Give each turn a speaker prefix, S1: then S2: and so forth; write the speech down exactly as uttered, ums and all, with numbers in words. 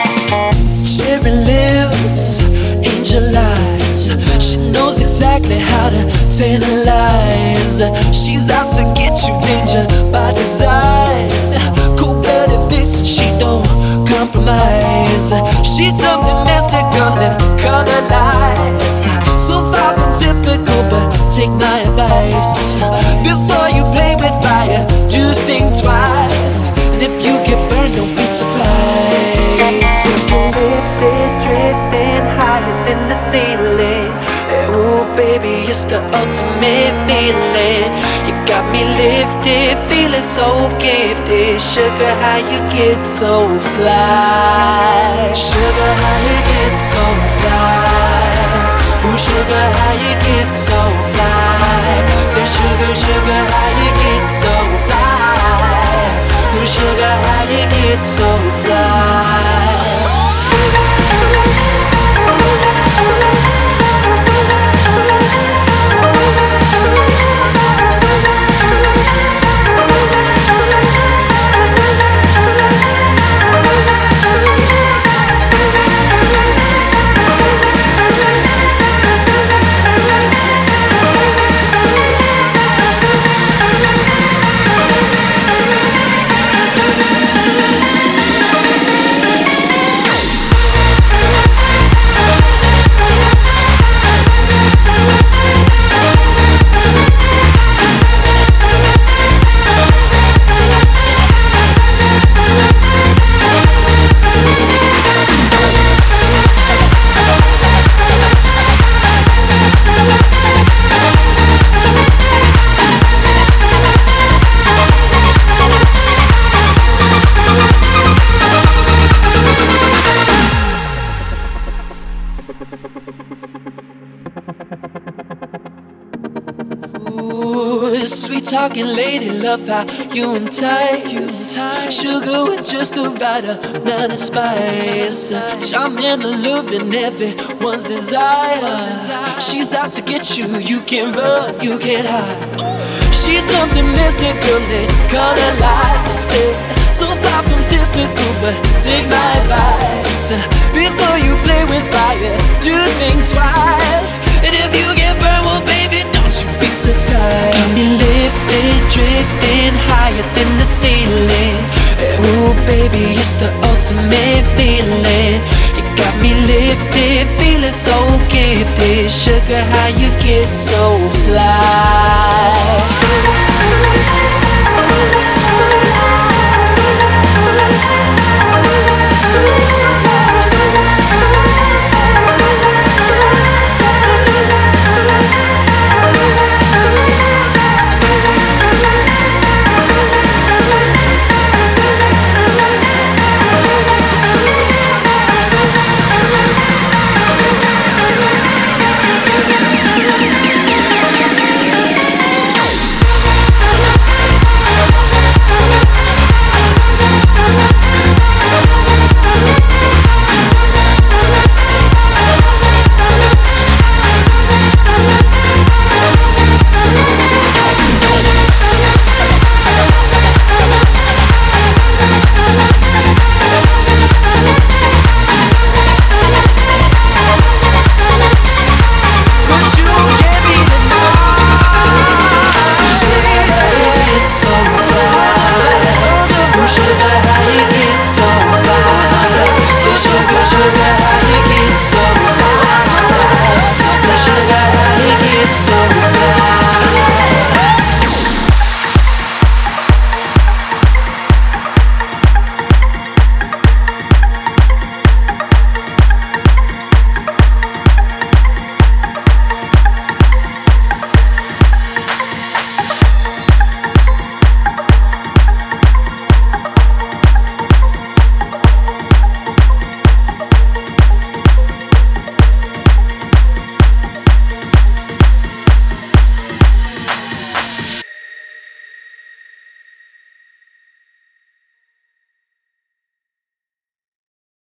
S1: Cherry lips, angel eyes. She knows exactly how to tantalize. She's out to get you, danger by design. Cold-blooded vixen, she don't compromise. She's something mystical in color lights. So far from typical, but take my advice. Before you play with fire, do think twice. And if you get burned, don't be surprised. Lifted, drifting higher than the ceiling. Ooh, baby, it's the ultimate feeling. You got me lifted, feeling so gifted. Sugar, how you get so fly? Sugar, how you get so fly? Ooh, sugar, how you get so fly? Say, sugar, sugar, how you get so fly? Ooh, sugar, how you get so fly? Sweet talking lady, love how you entice. Sugar with just the right amount of spice. Charming, alluring, everyone's desire. She's out to get you, you can't run, you can't hide. She's something mystical in color lights. I said, so far from typical, but take my advice. Before you play with fire, do think twice. And if you get burned, well baby, don't you be surprised. Got me lifted, drifting higher than the ceiling. Ooh baby, it's the ultimate feeling. You got me lifted, feeling so gifted. Sugar, how you get so fly? So